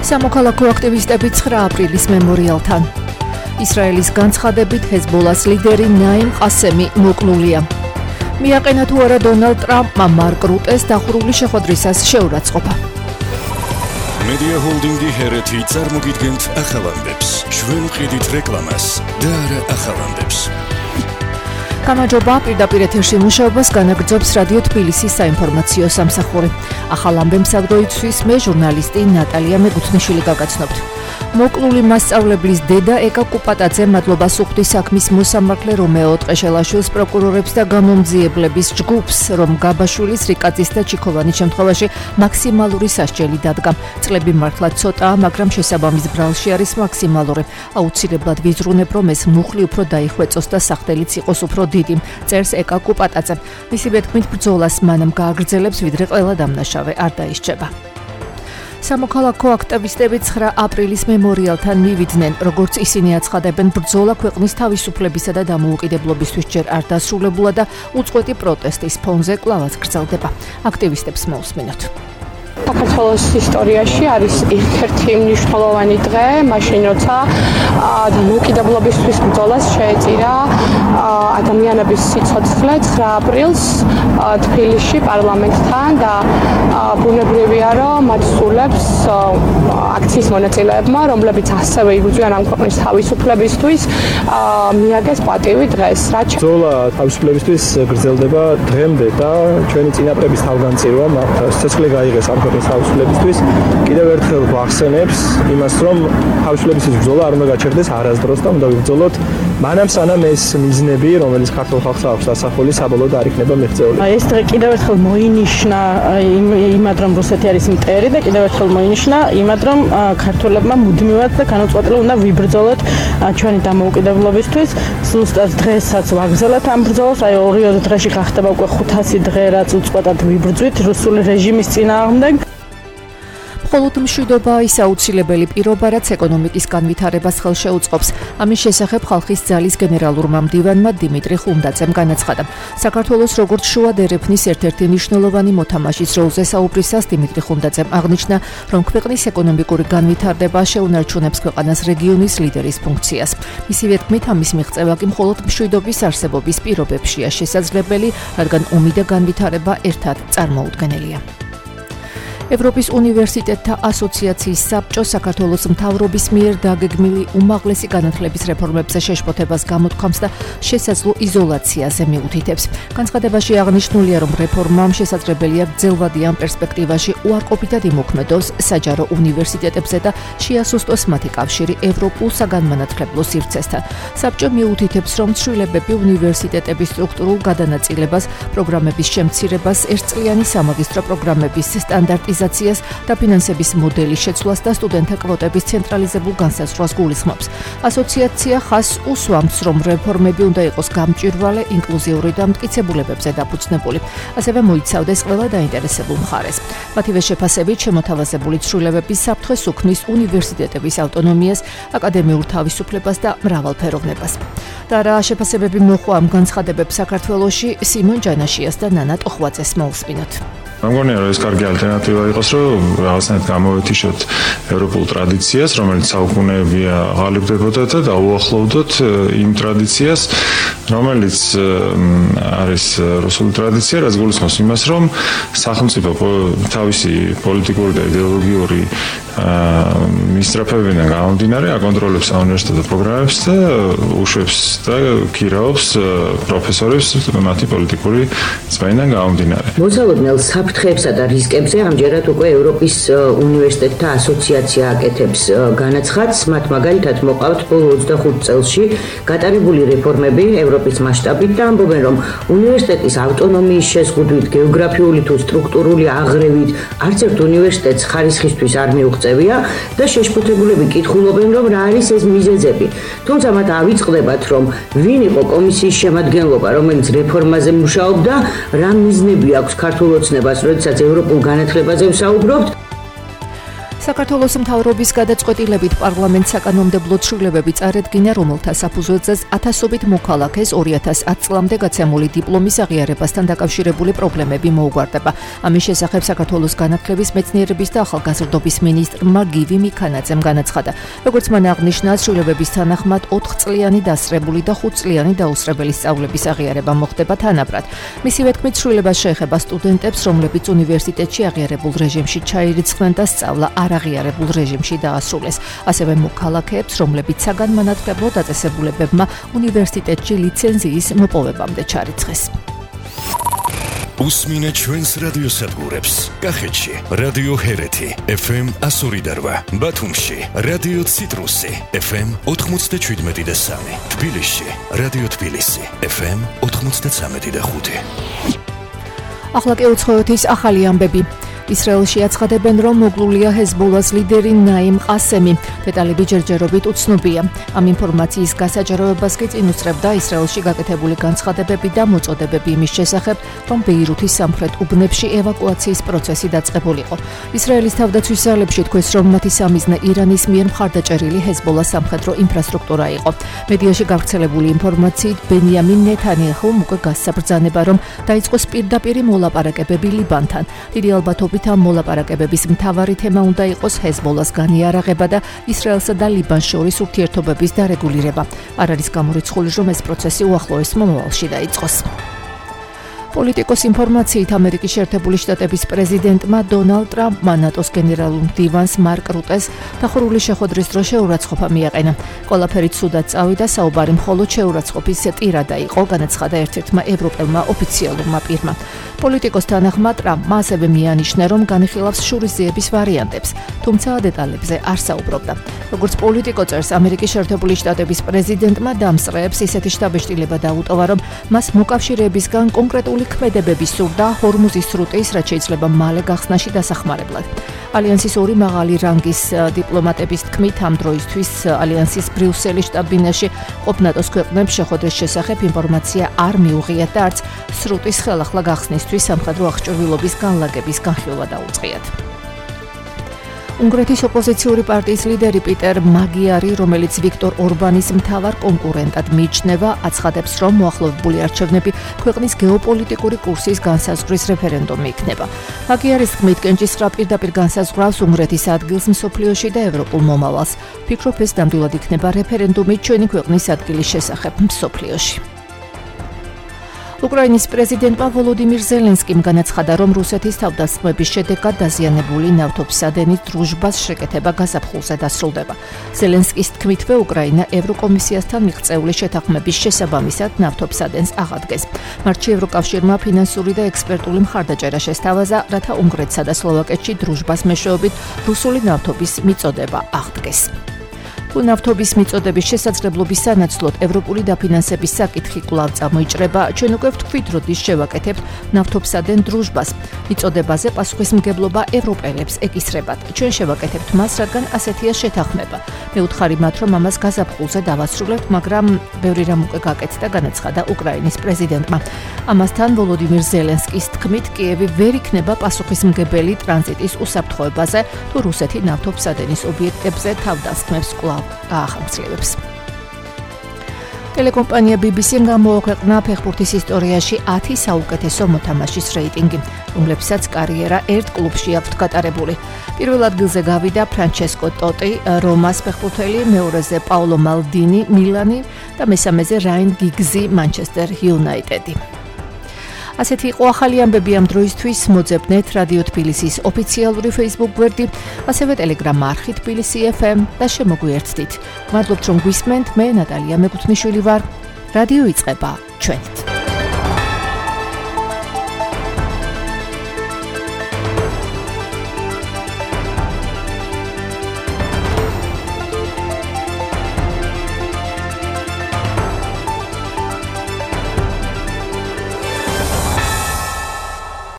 სამოქალაქო აქტივისტები 9 აპრილის მემორიალთან. ისრაელის განცხადებით ჰეზბოლას ლიდერი ნაიმ ყასემი მოკლულია. მიაყენა თუ არა დონალდ ტრამპმა მარკ რუტეს დახურული შეხვედრისას შეურაცხყოფა. მედია ჰოლდინგი ჰერეთი წარმოგიდგენთ ახალანდებს. ჩვენ ვყიდით რეკლამას და არა ახალანდებს. გამარჯობა, პირდაპირ ეთერში მუშაობას განაგრძობს რადიო თბილისის საინფორმაციო სამსახური. ახალ ამბებს აგროიცვის მე ჟურნალისტი ნატალია მეგუთნიშვილი გაგაცნობთ. მოკლული მასწავლებლის დედა ეკა კუპატაძე მადლობას უხდის საქმის მოსამართლე რომეო ტყეშელაშვილს პროკურორებს და გამომძიებლების ჯგუფს, რომ გაბაშვილის, რიკაძის და ჩიქოვანის შემთხვევაში მაქსიმალური სასჯელი დადგა. წლები მართლა ცოტაა, მაგრამ შესაბამის ბრალში არის მაქსიმალური. აუცილებლად ვიზრუნებ, რომ ეს მუხლი უფრო დაიხვეწოს და სახდელიც იყოს უფრო დიდი. წერს ეკა კუპატაძე. მისივე თქმით, ბრძოლას მანამ გააგრძელებს, ვიდრე ყველა დამნაშავე არ დაისჯება. სამოქალაქო აქტივისტები 9 აპრილის მემორიალთან მივიდნენ, როგორც ისინი აცხადებენ, ბრძოლა ქვეყნის თავისუფლებისა და დამოუკიდებლობისთვის ჯერ არ დასრულებულა და უწყვეტი პროტესტის ფონზე კვლავაც გრძელდება. აქტივისტებს მოусმინოთ. საქართველოს ისტორიაში არის ერთ-ერთი მნიშვნელოვანი დღე, მაშინ როცა დამოუკიდებლობისთვის ბრძოლას შეეწირა ადამიანების სიცოცხლე 9 აპრილს თბილისში პარლამენტთან და ბუნებრივია, რომ მათ სულებს აქციის მონაწილეებმა, რომლებიც ასევე იბრძვიან ამ ქვეყნის თავისუფლებისთვის, მიაგეს პატივი დღეს. ბრძოლა თავისუფლებისთვის გრძელდება დღემდე და ჩვენი წინაპრების თავგანწირვა სიცოცხლე გაიღეს ამ ქვეყნის თავისუფლებისთვის. კიდევ ერთხელ ვახსენებს იმას, რომ თავისუფლებისთვის ბრძოლა არ უნდა გაჩერდეს არასდროს და უნდა ვიბრძოლოთ მანამ სანამ ეს მიზნები, რომელიც ქართულ ხალხს აქვს დასახული, საბოლოოდ არ იქნება მიღწეული. ეს დღე კიდევ ერთხელ მოინიშნა იმად, რომ რუსეთი არის მტერი და კიდევ ერთხელ მოინიშნა იმად, რომ ქართველებმა მუდმივად და განუწყვეტლად უნდა ვიბრძოლოთ ჩვენი დამოუკიდებლობისთვის. ზუსტად დღესაც ვაგრძელოთ ამ ბრძოლას, აი 2 დღეში გახდება უკვე 500 დღე, რაც უწყვეტად ვიბრძვით რუსული რეჟიმის წინააღმდეგ. მხოლოდ მშვიდობა ის აუცილებელი პირობა, რაც ეკონომიკის განვითარებას ხელშეუწყობს. ამის შესახებ ხალხის ძალის გენერალურმა მდივანმა დიმიტრი ხუნდაძემ განაცხადა. საქართველოს როგორც შუა დერეფნის ერთ-ერთი მნიშვნელოვანი მოთამაშის როლზე საუბრისას დიმიტრი ხუნდაძემ აღნიშნა, რომ ქვეყნის ეკონომიკური განვითარება შეუნარჩუნებს ქვეყანას რეგიონის ლიდერის ფუნქციას. მისივე თქმით, ამის მიღწევა კი მხოლოდ მშვიდობის არსებობის პირობებშია შესაძლებელი, რადგან ომი და განვითარება ერთად წარმოუდგენელია. ევროპის უნივერსიტეტთა ასოციაციის საბჭო საქართველოს მთავრობის მიერ დაგეგმილი უმაღლესი განათლების რეფორმებზე შეშფოთებას გამოთქვამს და შესაძლო იზოლაციაზე მიუთითებს. განცხადებაში აღნიშნულია, რომ რეფორმამ შესაძლებელია გრძელვადიან პერსპექტივაში უარყოფითად იმოქმედოს საჯარო უნივერსიტეტებზე და შეასუსტოს მათი კავშირი ევროპულ საგანმანათლებლო სივრცესთან. საბჭო მიუთითებს, რომ ცვლილებები უნივერსიტეტების სტრუქტურულ გადანაწილებას, პროგრამების შემცირებას, ერთწლიანი სამაგისტრო პროგრამების სტანდარტიზაციას და ფინანსების მოდელის შეცვლას და სტუდენტთა კვოტების ცენტრალიზებულ განსაზღვრას გულისხმობს. ასოციაცია ხაზს უსვამს, რომ რეფორმები უნდა იყოს გამჭვირვალე, ინკლუზიური და მტკიცებულებებზე დაფუძნებული. ასევე მოიცავდეს ყველა დაინტერესებულ მხარეს. მათივე შეფასებით, შემოთავაზებული ცვლილებები საფრთხეს უქმნის უნივერსიტეტების ავტონომიას, აკადემიურ თავისუფლებას და მრავალფეროვნებას. და რა შეფასებები მოჰყვა ამ განცხადებებს საქართველოში, სიმონ ჯანაშიას და ნანა ტოხვაძეს მოусმინოთ. მგონია, რომ ეს კარგი ალტერნატივა იყოს, რომ რაღაცნაირად გამოვეთიშოთ ევროპულ ტრადიციას, რომელიც საუკუნეებია ღალიბდებოდა და დაუახლოვდოთ იმ ტრადიციას, რომელიც არის რუსული ტრადიცია, რაც გულისხმობს იმას, რომ სახელმწიფო თავისი პოლიტიკური და იდეოლოგიური მისწრაფებიდან გამომდინარე აკონტროლებს საუნივერსიტეტო პროგრამებს და უშვებს და ქირაობს პროფესორებს მათი პოლიტიკური წმენდან გამომდინარე. მოზალოდნელ საფრთხეებსა და რისკებზე ამჯერად უკვე ევროპის უნივერსიტეტთა ასოციაცია აკეთებს განაცხადს. მათ მაგალითად მოყავთ ბოლო 25 წელში გატარებული რეფორმები ევროპის მასშტაბით და ამბობენ, რომ უნივერსიტეტის ავტონომიის შეზღუდვით, გეოგრაფიული თუ სტრუქტურული აღრევით არც ერთ უნივერსიტეტს ხარისხისთვის არ მიუღწევია და შეშფოთებულები კითხულობენ, რომ რა არის ეს მიზეზები. თუმცა მათ ავიწყდებათ, რომ ვინ იყო კომისიის შემადგენლობა, რომელიც რეფორმაზე მუშაობდა, რა მიზნები აქვს ქართულ ოცნებას, როდესაც ევროპულ განათლებაზე ვსაუბრობთ. საქართველოს მთავრობის გადაწყვეტილებით პარლამენტს საკანონმდებლო ცვლილებები წარედგინა, რომელთა საფუძველზეც ათასობით მოქალაქეს 2010 წლამდე გაცემული დიპლომის აღიარებასთან დაკავშირებული პრობლემები მოუგვარდება. ამის შესახებ საქართველოს განათლების, მეცნიერების და ახალგაზრდობის მინისტრმა გივი მიქანაძემ განაცხადა. როგორც მან აღნიშნა, ცვლილებების თანახმად 4 წლიანი დასწრებული და 5 წლიანი დაუსწრებელი სწავლების აღიარება მოხდება თანაბრად. მისივე თქმით, ცვლილება შეეხება სტუდენტებს, რომლებიც უნივერსიტეტში აღიარებულ რეჟიმში ჩაირიცხნენ და სწავლა აღიარებულ რეჟიმში დაასრულეს. ასევე მოქალაქეებს, რომლებიც საგანმანათლებლო დაწესებულებებმა უნივერსიტეტში ლიცენზიის მოპოვებამდე ჩარიცხეს. უსმინე ჩვენს რადიოსადგურებს. კახეთში რადიო ჰერეთი FM 102.8, ბათუმში რადიო ციტრუსი FM 97.3, თბილისში რადიო თბილისი FM 93.5. ახლა კი უცხოეთის ახალი ამბები. ისრაელში აცხადებენ, რომ მოგლულია ჰეზბოლას ლიდერი ნაიმ ყასემი. დეტალები ჯერჯერობით უცნობია. ამ ინფორმაციის გასაჯაროებას კი წინ უსწრებდა ისრაელში გაკეთებული განცხადებები და მოწოდებები იმის შესახებ, რომ ბეირუთის სამხრეთ უბნებში ევაკუაციის პროცესი დაწყებულიყო. ისრაელის თავდაცვის ძალებში თქვეს, რომ მათი სამიზნე ირანის მიერ მხარდაჭერილი ჰეზბოლას სამხედრო ინფრასტრუქტურა იყო. მედიაში გავრცელებული ინფორმაციით, ბენიამინ ნეთანიაჰუმ უკვე გასაბრძანება, რომ დაიწყოს პირდაპირი მოლაპარაკებები ლიბანთან. დიდი ალბათობით ამ მოლაპარაკებების მთავარი თემა უნდა იყოს ჰეზბოლას განიარაღება და ისრაელსა და ლიბანს შორის ურთიერთობების დარეგულირება. არ არის გამორიცხული, რომ ეს პროცესი უახლოეს მომავალში დაიწყოს. პოლიტიკოს ინფორმაციით, ამერიკის შეერთებული შტატების პრეზიდენტმა დონალდ ტრამპმა ნატოს გენერალურ მდივანს მარკ რუტეს დახურული შეხვედრის დროს შეურაცხყოფა მიაყენა. ყველაფერი ცუდად წავიდა, საუბარი მხოლოდ შეურაცხყოფის ტირადა იყო, განაცხადა ერთ-ერთმა ევროპელმა ოფიციალურმა პირმა. პოლიტიკოს თანახმად ტრამპმა ასევე მიანიშნა, რომ განიხილავს შურისძიების ვარიანტებს, თუმცა დეტალებზე არ საუბრობდა. როგორც პოლიტიკო წერს, ამერიკის შეერთებული შტატების პრეზიდენტმა დამსწრეებს ისეთი შთაბეჭდილება დაუტოვა, რომ მას მოკავშირეებისგან კონკრეტული ქმედებები სურდა ჰორმუზის სრუტის, რაც შეიძლება მალე გახსნაში დასახმარებლად. ალიანსის ორი მაღალი რანგის დიპლომატების თქმით, ამ დროისთვის ალიანსის ბრიუსელის შტაბ-ბინაში ყოფ ნატოს ქვეყნებს შეხვედრის შესახებ ინფორმაცია არ მიუღიათ და არც სრუტის ხელახლა გახსნისთვის სამხედრო აღჭურვილობის განლაგების განხილვა დაუწყიათ. უნგრეთის ოპოზიციური პარტიის ლიდერი პიტერ მაგიარი, რომელიც ვიქტორ ორბანის მთავარ კონკურენტად მიიჩნევა, აცხადებს, რომ მოახლოვებული არჩევნები ქვეყნის გეოპოლიტიკური კურსის განსაზღვრის რეფერენდუმი იქნება. მაგიარის თქმით, კენჭისყრა პირდაპირ განსაზღვრავს უნგრეთის ადგილს მსოფლიოში და ევროპულ მომავალს. ფიქრობ, ეს ნამდვილად იქნება რეფერენდუმი ჩვენი ქვეყნის ადგილის შესახებ მსოფლიოში. უკრაინის პრეზიდენტმა ვოლოდიმირ ზელენსკიმ განაცხადა, რომ რუსეთის თავდასხმების შედეგად დაზიანებული ნავთობსადენის დრუჟბას შეკეთება გაზაფხულზე დასრულდება. ზელენსკის თქმითვე, უკრაინა ევროკომისიასთან მიღწეული შეთანხმების შესაბამისად ნავთობსადენს აღადგეს. მარტში ევროკავშირმა ფინანსური და ექსპერტული მხარდაჭერა შესთავაზა, რათა უნგრეთსა და სლოვაკეთში დრუჟბას მეშვეობით რუსული ნავთობის მიწოდება აღდგეს. ნავთობის მიწოდების შესაძლებლობის სანაცვლოდ ევროპული დაფინანსების საკითხი კვლავ წამოიჭრება. ჩვენ უკვე ვთქვით, როდის შევაკეთებთ ნავთობსადენ დრუჟბას. მიწოდებაზე პასუხისმგებლობა ევროპელებს ეკისრებათ. ჩვენ შევაკეთებთ მას, რადგან ასეთია შეთანხმება. მე ვუთხარი მათ, რომ ამას გაზაფხულზე დავასრულებთ, მაგრამ ბევრი რამ უკვე გაკეთდა, განაცხადა უკრაინის პრეზიდენტმა. ამასთან ვოლოდიმირ ზელენსკის თქმით, კიევი ვერ იქნება პასუხისმგებელი ტრანზიტის უსაფრთხოებაზე, თუ რუსეთი ნავთობსადენის ობიექტებზე თავდასხმებს კვლავ გაახამცლივებს. ტელეკომპანია BBC-მ გამოაქვეყნა ფეხბურთის ისტორიაში 10 საუკეთესო მოთამაშის რეიტინგი, რომლებსაც კარიერა ერთ კლუბში აქვთ გატარებული. პირველ ადგილზე გავიდა ფრანჩესკო ტოტი, რომას ფეხბურთელი, მეორეზე პაულო მალდინი, მილანი და მესამეზე რაინ გიგზი, მანჩესტერ იუნაიტედი. ასეთი იყო ახალი ამბები ამ დროისთვის. მოძებნეთ რადიო თბილისის ოფიციალური Facebook გვერდი, ასევე Telegram არხი თბილისი FM და შემოგვიერთდით. მადლობთ, რომ გვისმენთ. მე ნატალია მეკუთვნიშვილი ვარ. რადიო იწყება ჩვენით.